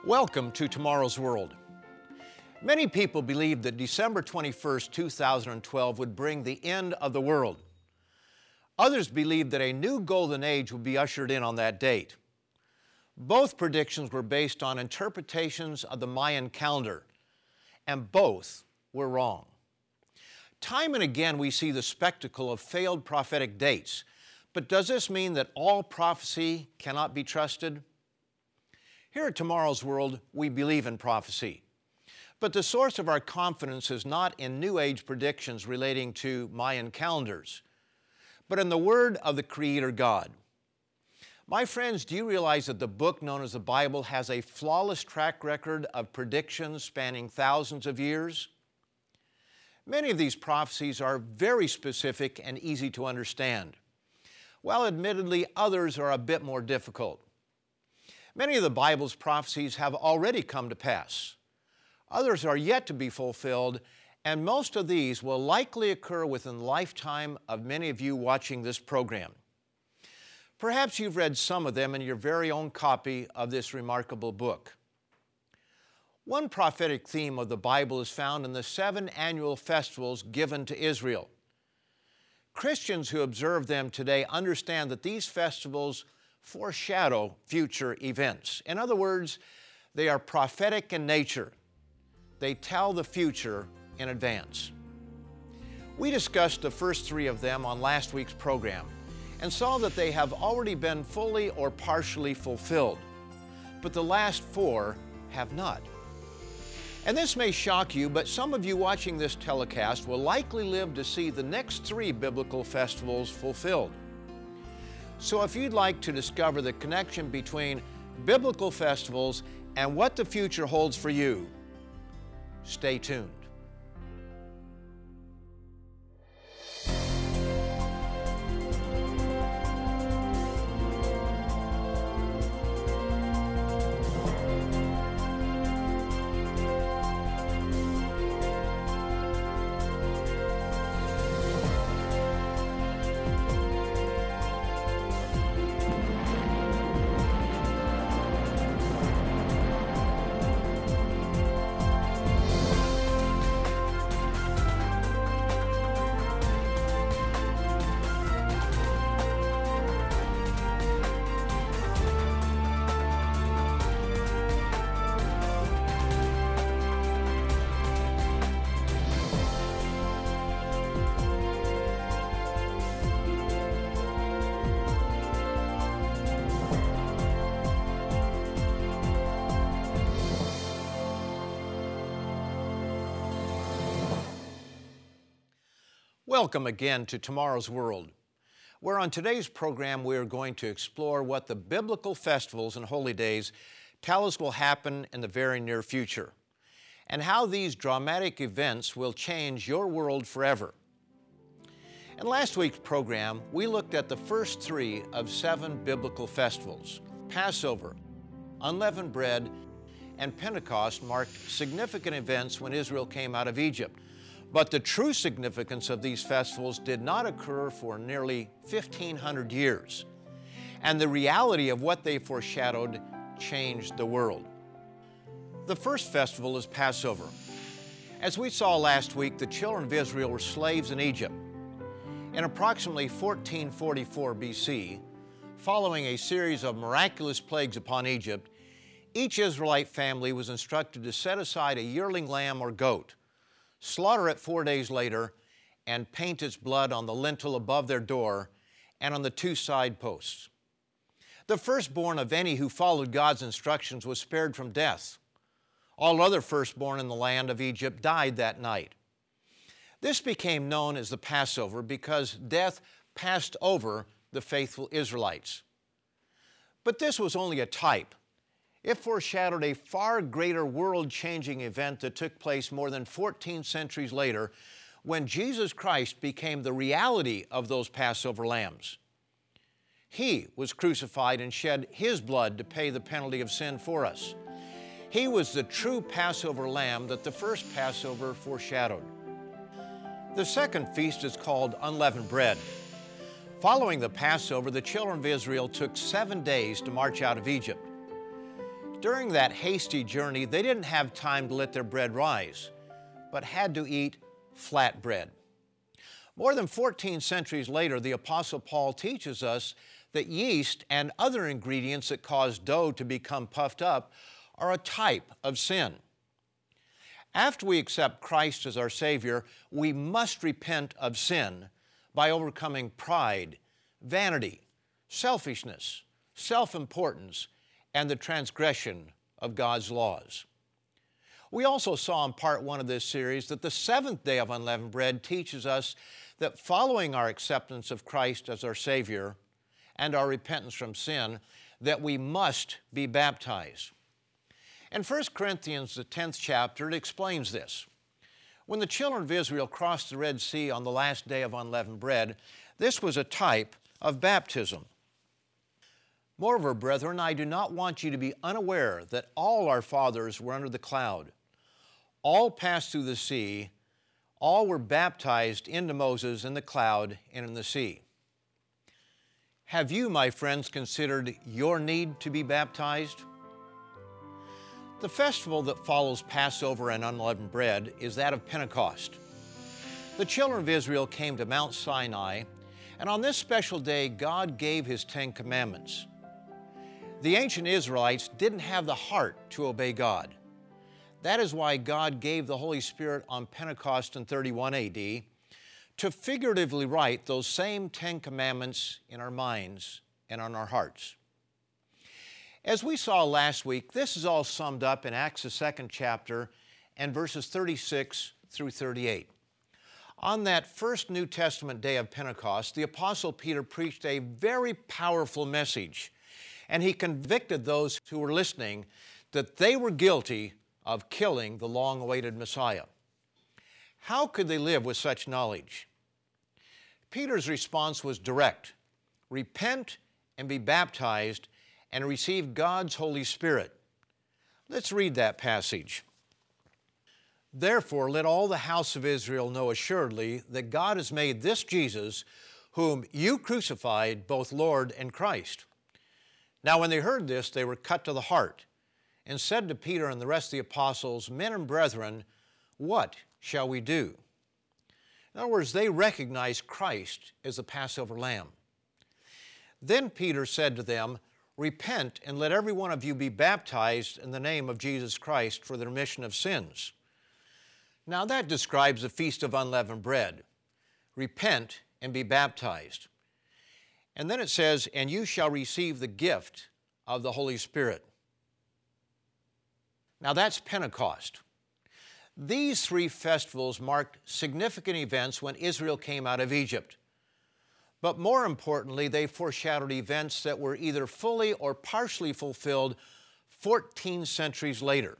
Welcome to Tomorrow's World. Many people believed that December 21st, 2012 would bring the end of the world. Others believed that a new golden age would be ushered in on that date. Both predictions were based on interpretations of the Mayan calendar, and both were wrong. Time and again we see the spectacle of failed prophetic dates, but does this mean that all prophecy cannot be trusted? Here at Tomorrow's World, we believe in prophecy. But the source of our confidence is not in New Age predictions relating to Mayan calendars, but in the Word of the Creator God. My friends, do you realize that the book known as the Bible has a flawless track record of predictions spanning thousands of years? Many of these prophecies are very specific and easy to understand, while admittedly others are a bit more difficult. Many of the Bible's prophecies have already come to pass. Others are yet to be fulfilled, and most of these will likely occur within the lifetime of many of you watching this program. Perhaps you've read some of them in your very own copy of this remarkable book. One prophetic theme of the Bible is found in the 7 annual festivals given to Israel. Christians who observe them today understand that these festivals foreshadow future events. In other words, they are prophetic in nature. They tell the future in advance. We discussed the first 3 of them on last week's program and saw that they have already been fully or partially fulfilled, but the last 4 have not. And this may shock you, but some of you watching this telecast will likely live to see the next 3 biblical festivals fulfilled. So if you'd like to discover the connection between biblical festivals and what the future holds for you, stay tuned. Welcome again to Tomorrow's World, where on today's program we are going to explore what the biblical festivals and holy days tell us will happen in the very near future, and how these dramatic events will change your world forever. In last week's program, we looked at the first 3 of 7 biblical festivals. Passover, unleavened bread, and Pentecost marked significant events when Israel came out of Egypt. But the true significance of these festivals did not occur for nearly 1,500 years, and the reality of what they foreshadowed changed the world. The first festival is Passover. As we saw last week, the children of Israel were slaves in Egypt. In approximately 1444 BC, following a series of miraculous plagues upon Egypt, each Israelite family was instructed to set aside a yearling lamb or goat, slaughter it 4 days later, and paint its blood on the lintel above their door and on the 2 side posts. The firstborn of any who followed God's instructions was spared from death. All other firstborn in the land of Egypt died that night. This became known as the Passover because death passed over the faithful Israelites. But this was only a type. It foreshadowed a far greater world-changing event that took place more than 14 centuries later when Jesus Christ became the reality of those Passover lambs. He was crucified and shed His blood to pay the penalty of sin for us. He was the true Passover lamb that the first Passover foreshadowed. The second feast is called unleavened bread. Following the Passover, the children of Israel took 7 days to march out of Egypt. During that hasty journey, they didn't have time to let their bread rise, but had to eat flat bread. More than 14 centuries later, the Apostle Paul teaches us that yeast and other ingredients that cause dough to become puffed up are a type of sin. After we accept Christ as our Savior, we must repent of sin by overcoming pride, vanity, selfishness, self-importance, and the transgression of God's laws. We also saw in part one of this series that the seventh day of unleavened bread teaches us that following our acceptance of Christ as our Savior and our repentance from sin, that we must be baptized. In 1 Corinthians, the 10th chapter, it explains this. When the children of Israel crossed the Red Sea on the last day of unleavened bread, this was a type of baptism. Moreover, brethren, I do not want you to be unaware that all our fathers were under the cloud. All passed through the sea. All were baptized into Moses in the cloud and in the sea. Have you, my friends, considered your need to be baptized? The festival that follows Passover and unleavened bread is that of Pentecost. The children of Israel came to Mount Sinai, and on this special day, God gave His 10 Commandments. The ancient Israelites didn't have the heart to obey God. That is why God gave the Holy Spirit on Pentecost in 31 AD to figuratively write those same 10 Commandments in our minds and on our hearts. As we saw last week, this is all summed up in Acts, the 2nd chapter, and verses 36 through 38. On that first New Testament day of Pentecost, the Apostle Peter preached a very powerful message, and he convicted those who were listening that they were guilty of killing the long-awaited Messiah. How could they live with such knowledge? Peter's response was direct. Repent and be baptized and receive God's Holy Spirit. Let's read that passage. Therefore, let all the house of Israel know assuredly that God has made this Jesus, whom you crucified, both Lord and Christ. Now when they heard this, they were cut to the heart, and said to Peter and the rest of the apostles, Men and brethren, what shall we do? In other words, they recognized Christ as the Passover lamb. Then Peter said to them, Repent and let every one of you be baptized in the name of Jesus Christ for the remission of sins. Now that describes the Feast of Unleavened Bread. Repent and be baptized. And then it says, And you shall receive the gift of the Holy Spirit. Now that's Pentecost. These three festivals marked significant events when Israel came out of Egypt. But more importantly, they foreshadowed events that were either fully or partially fulfilled 14 centuries later.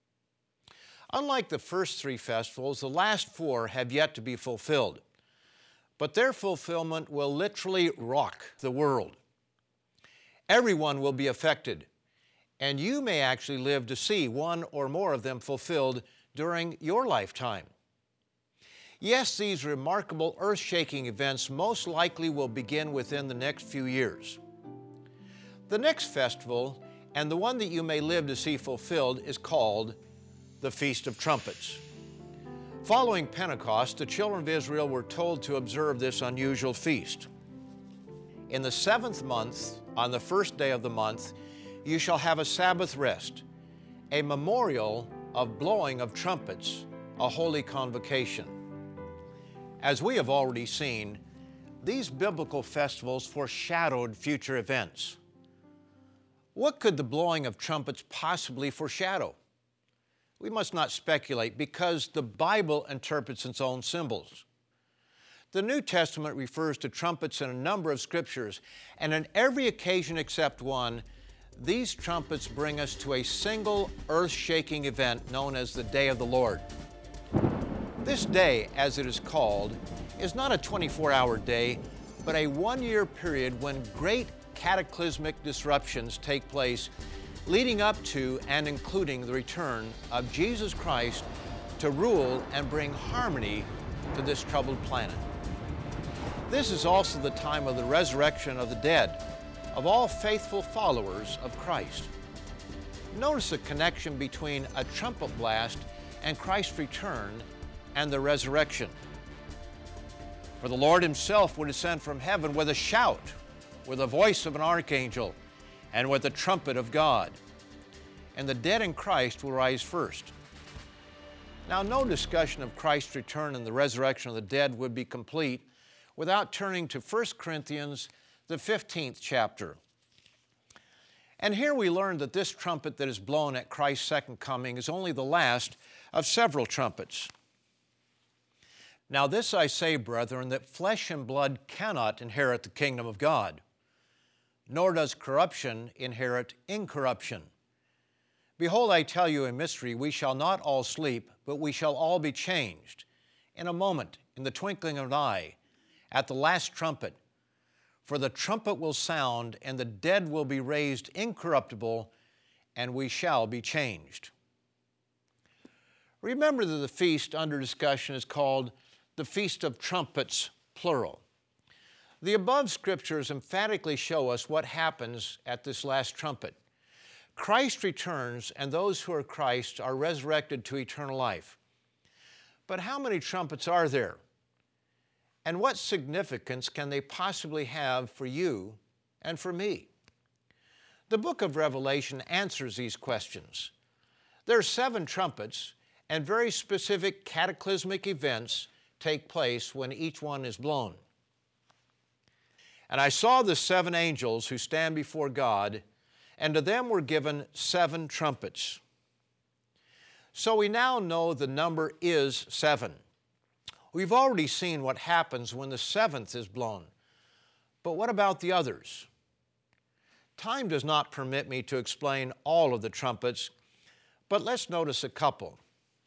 Unlike the first three festivals, the last four have yet to be fulfilled. But their fulfillment will literally rock the world. Everyone will be affected, and you may actually live to see one or more of them fulfilled during your lifetime. Yes, these remarkable earth-shaking events most likely will begin within the next few years. The next festival, and the one that you may live to see fulfilled, is called the Feast of Trumpets. Following Pentecost, the children of Israel were told to observe this unusual feast. In the 7th month, on the first day of the month, you shall have a Sabbath rest, a memorial of blowing of trumpets, a holy convocation. As we have already seen, these biblical festivals foreshadowed future events. What could the blowing of trumpets possibly foreshadow? We must not speculate because the Bible interprets its own symbols. The New Testament refers to trumpets in a number of scriptures, and on every occasion except one, these trumpets bring us to a single earth-shaking event known as the Day of the Lord. This day, as it is called, is not a 24-hour day, but a one-year period when great cataclysmic disruptions take place, leading up to and including the return of Jesus Christ to rule and bring harmony to this troubled planet. This is also the time of the resurrection of the dead, of all faithful followers of Christ. Notice the connection between a trumpet blast and Christ's return and the resurrection. For the Lord himself will descend from heaven with a shout, with the voice of an archangel, and with the trumpet of God. And the dead in Christ will rise first. Now, no discussion of Christ's return and the resurrection of the dead would be complete without turning to 1 Corinthians, the 15th chapter. And here we learn that this trumpet that is blown at Christ's second coming is only the last of several trumpets. Now this I say, brethren, that flesh and blood cannot inherit the kingdom of God, nor does corruption inherit incorruption. Behold, I tell you a mystery, we shall not all sleep, but we shall all be changed, in a moment, in the twinkling of an eye, at the last trumpet. For the trumpet will sound, and the dead will be raised incorruptible, and we shall be changed. Remember that the feast under discussion is called the Feast of Trumpets, plural. The above scriptures emphatically show us what happens at this last trumpet. Christ returns, and those who are Christ are resurrected to eternal life. But how many trumpets are there? And what significance can they possibly have for you and for me? The book of Revelation answers these questions. There are 7 trumpets, and very specific cataclysmic events take place when each one is blown. And I saw the 7 angels who stand before God, and to them were given 7 trumpets. So we now know the number is 7. We've already seen what happens when the 7th is blown. But what about the others? Time does not permit me to explain all of the trumpets, but let's notice a couple.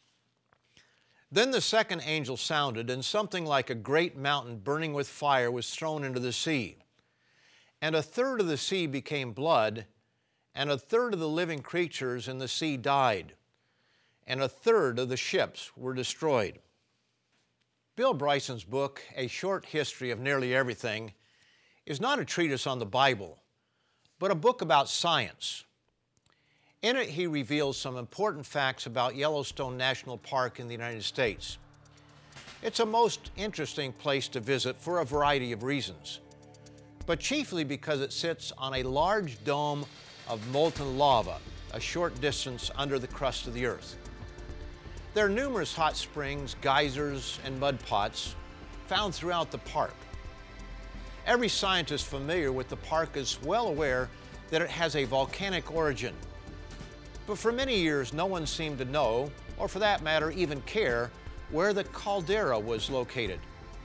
Then the second angel sounded, and something like a great mountain burning with fire was thrown into the sea. And a third of the sea became blood, and a third of the living creatures in the sea died, and a third of the ships were destroyed. Bill Bryson's book, A Short History of Nearly Everything, is not a treatise on the Bible, but a book about science. In it, he reveals some important facts about Yellowstone National Park in the United States. It's a most interesting place to visit for a variety of reasons, but chiefly because it sits on a large dome of molten lava a short distance under the crust of the earth. There are numerous hot springs, geysers, and mud pots found throughout the park. Every scientist familiar with the park is well aware that it has a volcanic origin. But for many years, no one seemed to know, or for that matter, even care, where the caldera was located.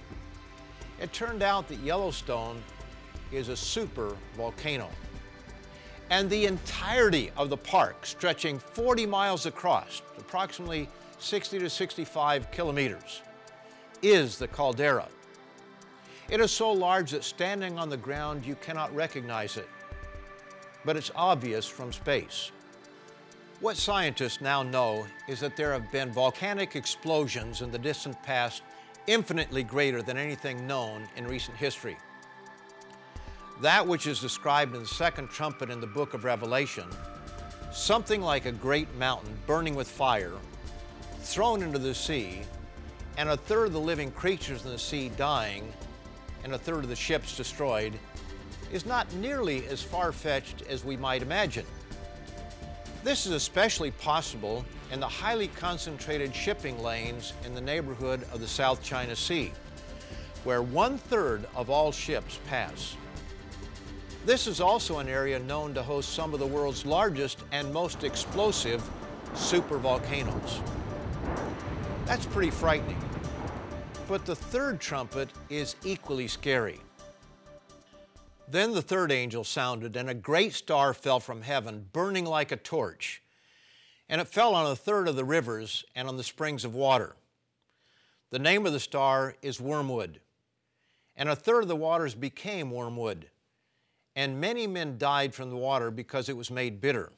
It turned out that Yellowstone is a super volcano. And the entirety of the park, stretching 40 miles across, approximately 60 to 65 kilometers, is the caldera. It is so large that standing on the ground you cannot recognize it, but it's obvious from space. What scientists now know is that there have been volcanic explosions in the distant past infinitely greater than anything known in recent history. That which is described in the second trumpet in the book of Revelation, something like a great mountain burning with fire, thrown into the sea, and a third of the living creatures in the sea dying, and a third of the ships destroyed, is not nearly as far-fetched as we might imagine. This is especially possible in the highly concentrated shipping lanes in the neighborhood of the South China Sea, where 1/3 of all ships pass. This is also an area known to host some of the world's largest and most explosive supervolcanoes. That's pretty frightening. But the third trumpet is equally scary. Then the third angel sounded, and a great star fell from heaven, burning like a torch. And it fell on a third of the rivers and on the springs of water. The name of the star is Wormwood. And a third of the waters became wormwood. And many men died from the water because it was made bitter.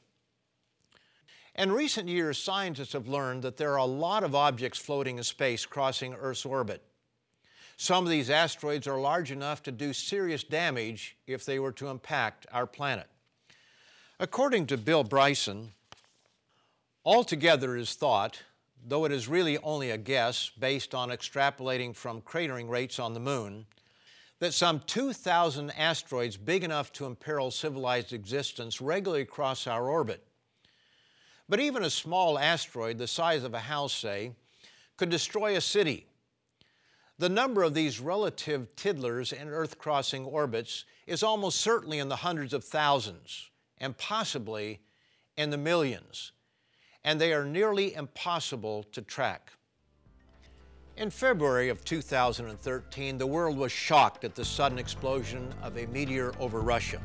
In recent years, scientists have learned that there are a lot of objects floating in space crossing Earth's orbit. Some of these asteroids are large enough to do serious damage if they were to impact our planet. According to Bill Bryson, Altogether, it is thought, though it is really only a guess based on extrapolating from cratering rates on the moon, that some 2,000 asteroids big enough to imperil civilized existence regularly cross our orbit. But even a small asteroid the size of a house, say, could destroy a city. The number of these relative tiddlers in Earth-crossing orbits is almost certainly in the hundreds of thousands, and possibly in the millions, and they are nearly impossible to track. In February of 2013, the world was shocked at the sudden explosion of a meteor over Russia.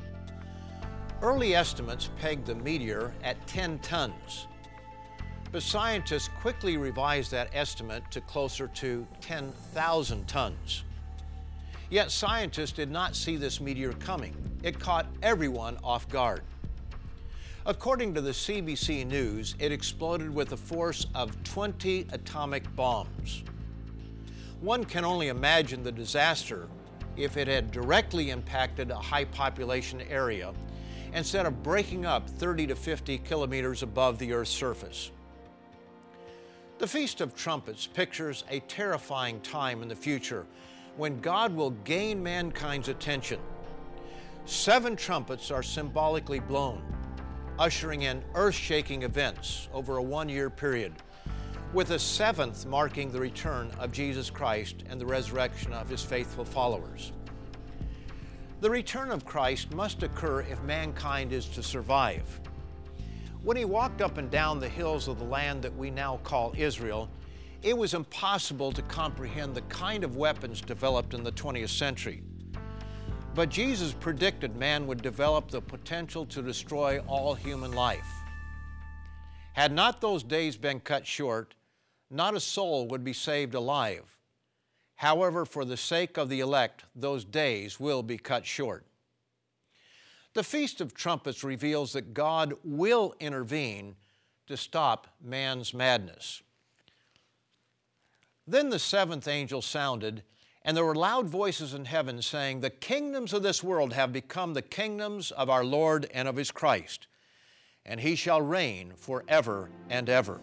Early estimates pegged the meteor at 10 tons, but scientists quickly revised that estimate to closer to 10,000 tons. Yet scientists did not see this meteor coming. It caught everyone off guard. According to the CBC News, it exploded with a force of 20 atomic bombs. One can only imagine the disaster if it had directly impacted a high population area instead of breaking up 30 to 50 kilometers above the Earth's surface. The Feast of Trumpets pictures a terrifying time in the future when God will gain mankind's attention. 7 trumpets are symbolically blown, ushering in earth-shaking events over a 1-year period, with the 7th marking the return of Jesus Christ and the resurrection of His faithful followers. The return of Christ must occur if mankind is to survive. When He walked up and down the hills of the land that we now call Israel, it was impossible to comprehend the kind of weapons developed in the 20th century. But Jesus predicted man would develop the potential to destroy all human life. Had not those days been cut short, not a soul would be saved alive. However, for the sake of the elect, those days will be cut short. The Feast of Trumpets reveals that God will intervene to stop man's madness. Then the 7th angel sounded, and there were loud voices in heaven saying, "The kingdoms of this world have become the kingdoms of our Lord and of His Christ, and He shall reign forever and ever."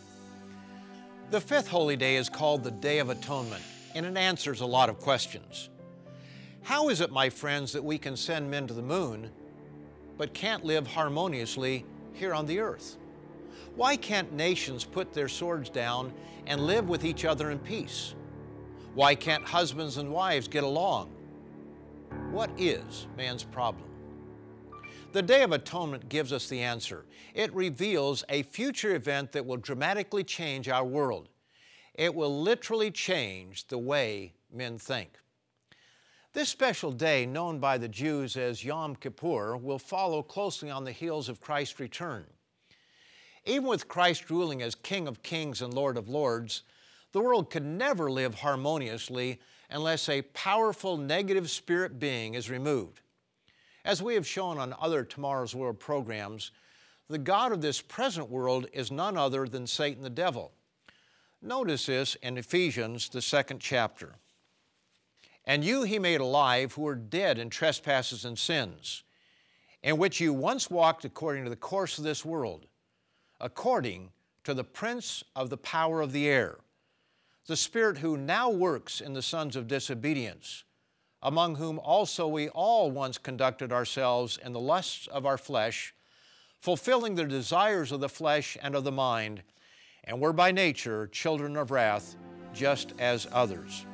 The 5th holy day is called the Day of Atonement, and it answers a lot of questions. How is it, my friends, that we can send men to the moon but can't live harmoniously here on the earth? Why can't nations put their swords down and live with each other in peace? Why can't husbands and wives get along? What is man's problem? The Day of Atonement gives us the answer. It reveals a future event that will dramatically change our world. It will literally change the way men think. This special day, known by the Jews as Yom Kippur, will follow closely on the heels of Christ's return. Even with Christ ruling as King of Kings and Lord of Lords, the world could never live harmoniously unless a powerful negative spirit being is removed. As we have shown on other Tomorrow's World programs, the God of this present world is none other than Satan the devil. Notice this in Ephesians, the 2nd chapter. "And you He made alive who were dead in trespasses and sins, in which you once walked according to the course of this world, according to the prince of the power of the air, the spirit who now works in the sons of disobedience, among whom also we all once conducted ourselves in the lusts of our flesh, fulfilling the desires of the flesh and of the mind, and were by nature children of wrath, just as others."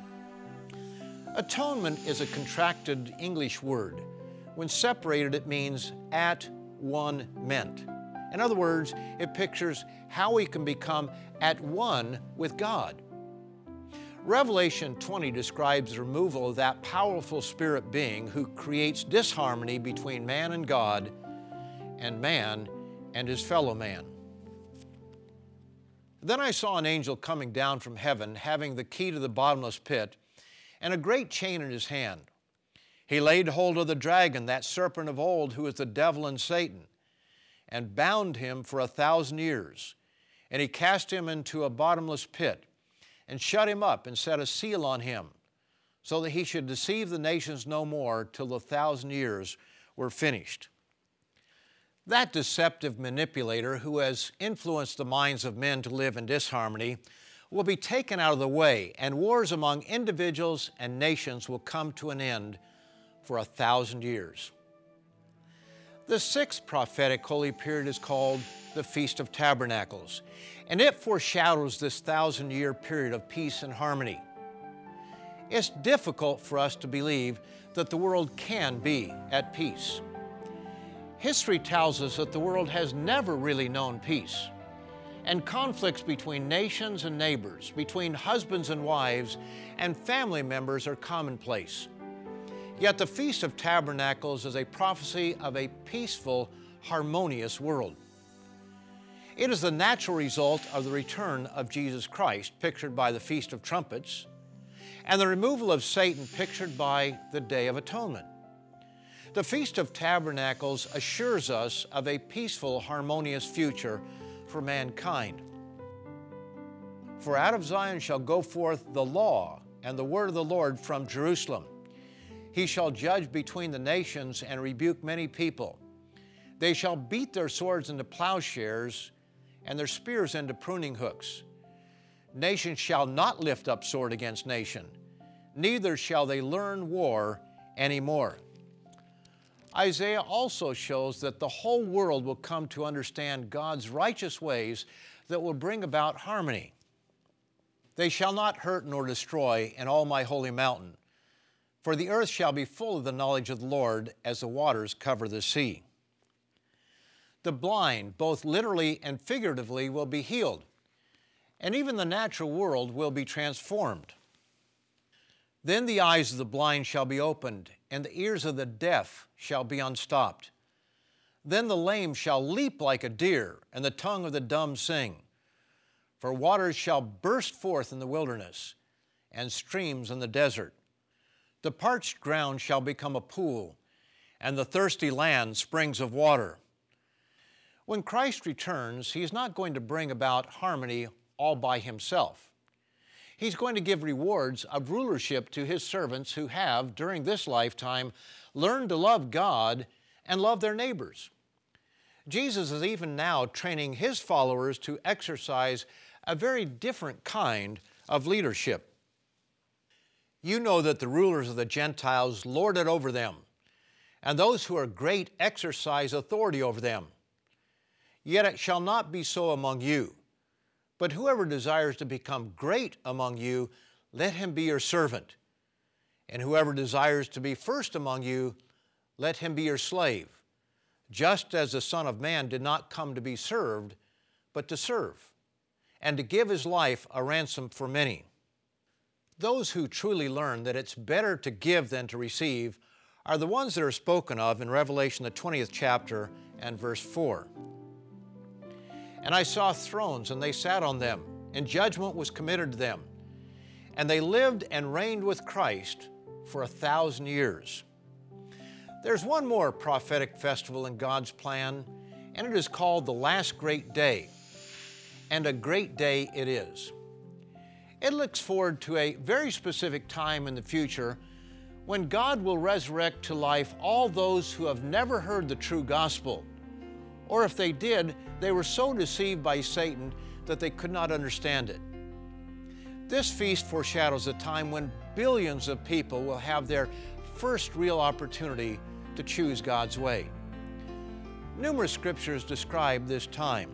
Atonement is a contracted English word. When separated, it means at one meant. In other words, it pictures how we can become at one with God. Revelation 20 describes the removal of that powerful spirit being who creates disharmony between man and God and man and his fellow man. Then I saw an angel coming down from heaven, having the key to the bottomless pit and a great chain in his hand. He laid hold of the dragon, that serpent of old, who is the devil and Satan, and bound him for 1,000 years. And he cast him into a bottomless pit and shut him up and set a seal on him, so that he should deceive the nations no more till the 1,000 years were finished. That deceptive manipulator who has influenced the minds of men to live in disharmony will be taken out of the way, and wars among individuals and nations will come to an end for 1,000 years. The sixth prophetic holy period is called the Feast of Tabernacles, and it foreshadows this 1,000-year period of peace and harmony. It's difficult for us to believe that the world can be at peace. History tells us that the world has never really known peace, and conflicts between nations and neighbors, between husbands and wives, and family members are commonplace. Yet the Feast of Tabernacles is a prophecy of a peaceful, harmonious world. It is the natural result of the return of Jesus Christ, pictured by the Feast of Trumpets, and the removal of Satan, pictured by the Day of Atonement. The Feast of Tabernacles assures us of a peaceful, harmonious future for mankind. For out of Zion shall go forth the law and the word of the Lord from Jerusalem. He shall judge between the nations and rebuke many people. They shall beat their swords into plowshares and their spears into pruning hooks. Nation shall not lift up sword against nation, neither shall they learn war anymore. Isaiah also shows that the whole world will come to understand God's righteous ways that will bring about harmony. They shall not hurt nor destroy in all my holy mountain, for the earth shall be full of the knowledge of the Lord as the waters cover the sea. The blind, both literally and figuratively, will be healed, and even the natural world will be transformed. Then the eyes of the blind shall be opened, and the ears of the deaf shall be unstopped. Then the lame shall leap like a deer, and the tongue of the dumb sing. For waters shall burst forth in the wilderness, and streams in the desert. The parched ground shall become a pool, and the thirsty land springs of water. When Christ returns, He's not going to bring about harmony all by Himself. He's going to give rewards of rulership to His servants who have, during this lifetime, learned to love God and love their neighbors. Jesus is even now training His followers to exercise a very different kind of leadership. You know that the rulers of the Gentiles lord it over them, and those who are great exercise authority over them. Yet it shall not be so among you. But whoever desires to become great among you, let him be your servant. And whoever desires to be first among you, let him be your slave, just as the Son of Man did not come to be served, but to serve, and to give His life a ransom for many. Those who truly learn that it's better to give than to receive are the ones that are spoken of in Revelation, the 20th chapter and verse 4. And I saw thrones, and they sat on them, and judgment was committed to them. And they lived and reigned with Christ for 1,000 years. There's one more prophetic festival in God's plan, and it is called the Last Great Day. And a great day it is. It looks forward to a very specific time in the future when God will resurrect to life all those who have never heard the true gospel, or if they did, they were so deceived by Satan that they could not understand it. This feast foreshadows a time when billions of people will have their first real opportunity to choose God's way. Numerous scriptures describe this time.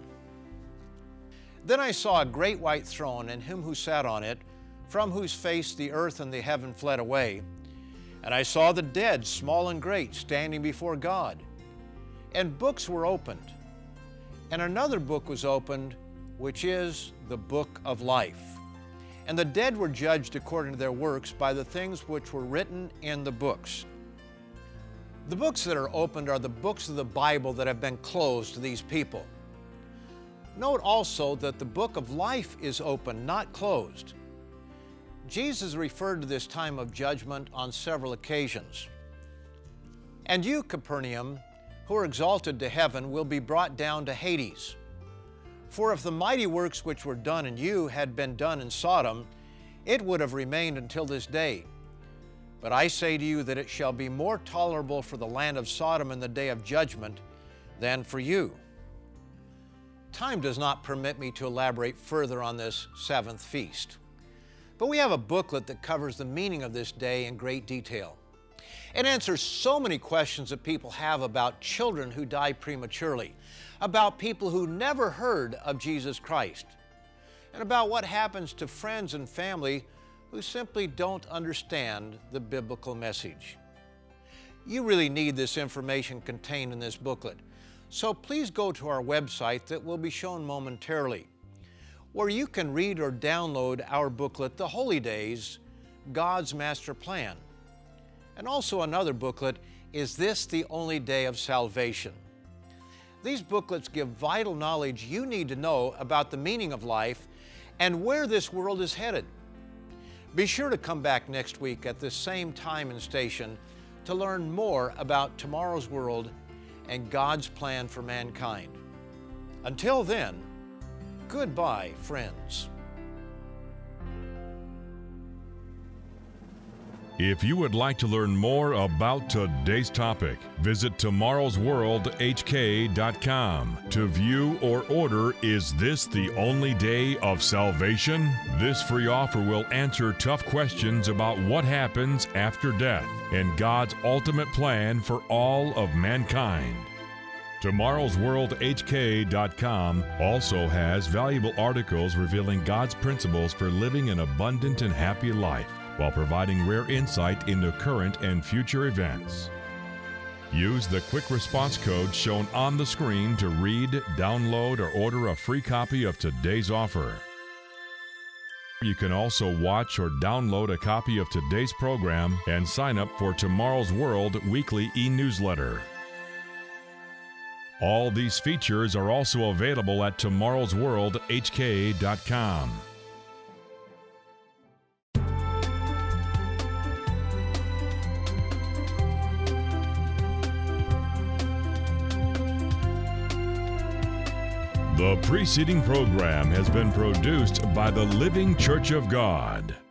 Then I saw a great white throne, and Him who sat on it, from whose face the earth and the heaven fled away. And I saw the dead, small and great, standing before God. And books were opened. And another book was opened, which is the book of life. And the dead were judged according to their works by the things which were written in the books. The books that are opened are the books of the Bible that have been closed to these people. Note also that the book of life is open, not closed. Jesus referred to this time of judgment on several occasions. And you, Capernaum, who are exalted to heaven, will be brought down to Hades. For if the mighty works which were done in you had been done in Sodom, it would have remained until this day. But I say to you that it shall be more tolerable for the land of Sodom in the day of judgment than for you. Time does not permit me to elaborate further on this seventh feast, but we have a booklet that covers the meaning of this day in great detail. It answers so many questions that people have about children who die prematurely, about people who never heard of Jesus Christ, and about what happens to friends and family who simply don't understand the biblical message. You really need this information contained in this booklet, so please go to our website that will be shown momentarily, where you can read or download our booklet, The Holy Days, God's Master Plan. And also another booklet, Is This the Only Day of Salvation? These booklets give vital knowledge you need to know about the meaning of life and where this world is headed. Be sure to come back next week at the same time and station to learn more about tomorrow's world and God's plan for mankind. Until then, goodbye, friends. If you would like to learn more about today's topic, visit tomorrowsworldhk.com to view or order Is This the Only Day of Salvation? This free offer will answer tough questions about what happens after death and God's ultimate plan for all of mankind. TomorrowsWorldHK.com also has valuable articles revealing God's principles for living an abundant and happy life, while providing rare insight into current and future events. Use the quick response code shown on the screen to read, download, or order a free copy of today's offer. You can also watch or download a copy of today's program and sign up for Tomorrow's World weekly e-newsletter. All these features are also available at TomorrowsWorldHK.com. The preceding program has been produced by the Living Church of God.